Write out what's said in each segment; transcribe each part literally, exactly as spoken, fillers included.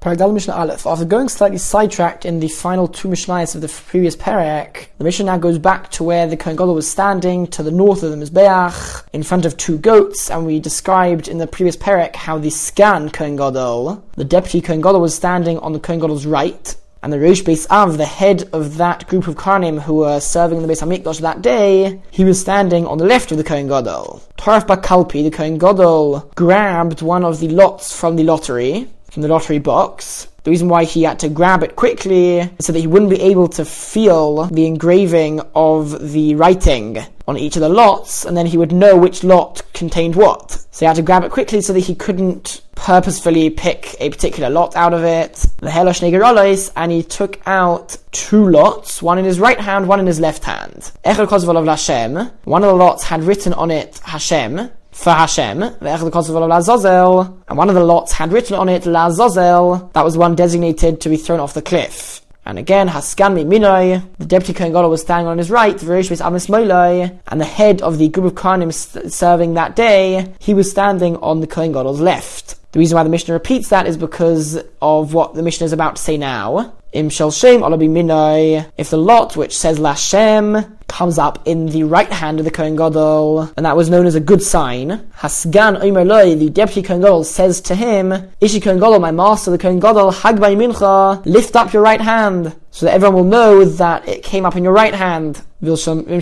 Paragdal Mishnah Aleph. After going slightly sidetracked in the final two Mishnayos of the previous Perek, the Mishnah now goes back to where the Kohen Gadol was standing, to the north of the Mizbeach, in front of two goats, and we described in the previous Perek how the Sgan Kohen Gadol, the deputy Kohen Gadol, was standing on the Kohen Gadol's right, and the Rosh Beis Av, the head of that group of Karnim who were serving in the Beis HaMikdash that day, he was standing on the left of the Kohen Gadol. Toraf Bakalpi, the Kohen Gadol, grabbed one of the lots from the lottery, from the lottery box. The reason why he had to grab it quickly is so that he wouldn't be able to feel the engraving of the writing on each of the lots, and then he would know which lot contained what. So he had to grab it quickly so that he couldn't purposefully pick a particular lot out of it. The Helosh Negerolis, and he took out two lots, one in his right hand, one in his left hand. Echad Kozval of Lashem. One of the lots had written on it Hashem, for Hashem, and one of the lots had written on it La Zozel. That was the one designated to be thrown off the cliff. And again, Haskan Minoi, the deputy Kohen Gadol was standing on his right, and the head of the group of Kohanim serving that day, he was standing on the Kohen Gadol's left. The reason why the Mishnah repeats that is because of what the Mishnah is about to say now. Im shel shem alabi minoi. If the lot which says Lashem comes up in the right hand of the Kohen Gadol, and that was known as a good sign. Hasgan omer loi, the deputy Kohen Gadol says to him, Ishi Kohen Gadol, my master, the Kohen Gadol, Hagbay mincha, lift up your right hand, so that everyone will know that it came up in your right hand. If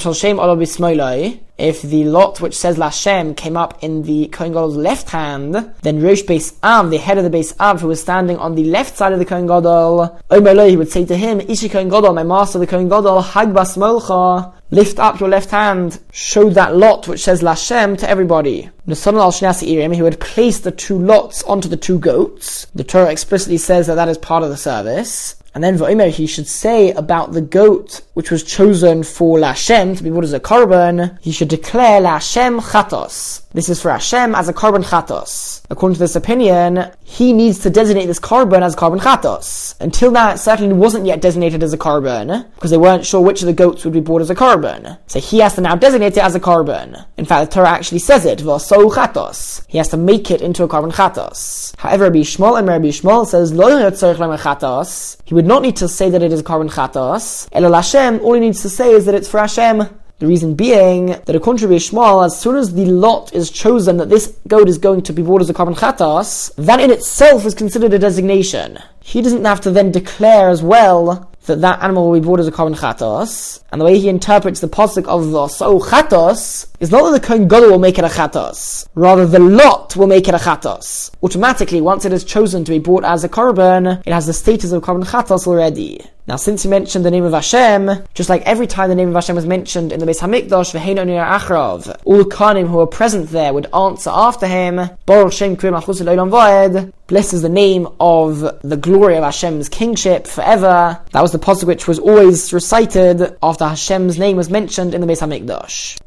the lot which says Lashem came up in the Kohen Gadol's left hand, then Rosh Beis Av, the head of the Beis Av, who was standing on the left side of the Kohen Gadol, Omer Lo, he would say to him, Ishi Kohen Gadol, my master, the Kohen Gadol, Hagba Smolcha, lift up your left hand, show that lot which says Lashem to everybody. Nesan al Shnei Irim, he would place the two lots onto the two goats. The Torah explicitly says that that is part of the service. And then V'omer, he should say about the goat which was chosen for Lashem to be brought as a korban, he should declare Lashem chatos. This is for Hashem as a korban chatos. According to this opinion, he needs to designate this korban as korban chatos. Until now, it certainly wasn't yet designated as a korban, because they weren't sure which of the goats would be brought as a korban. So he has to now designate it as a korban. In fact, the Torah actually says it, v'asou chatos. He has to make it into a korban chatos. However, Rabbi Shmuel and Rabbi Shmuel says, lo yotzorich lema chatos. He would not need to say that it is a korban chatos. Elo Lashem, all he needs to say is that it's for Hashem. The reason being that according to Rabbi Shmuel, as soon as the lot is chosen that this goat is going to be brought as a korban chatos, that in itself is considered a designation. He doesn't have to then declare as well that that animal will be brought as a korban chatos. And the way he interprets the pasuk of the so chatos is not that the Kohen Gadol will make it a chatos, rather the lot will make it a chatos. Automatically, once it is chosen to be brought as a korban, it has the status of korban chatos already. Now, since he mentioned the name of Hashem, just like every time the name of Hashem was mentioned in the Beis HaMikdash, v'heinu nir achrav, all the Kohanim who were present there would answer after him, Baruch Shem Kvir Malchus L'olam Va'ed, blessed is the name of the glory of Hashem's kingship forever. That was the pasuk which was always recited after Hashem's name was mentioned in the Beis HaMikdash.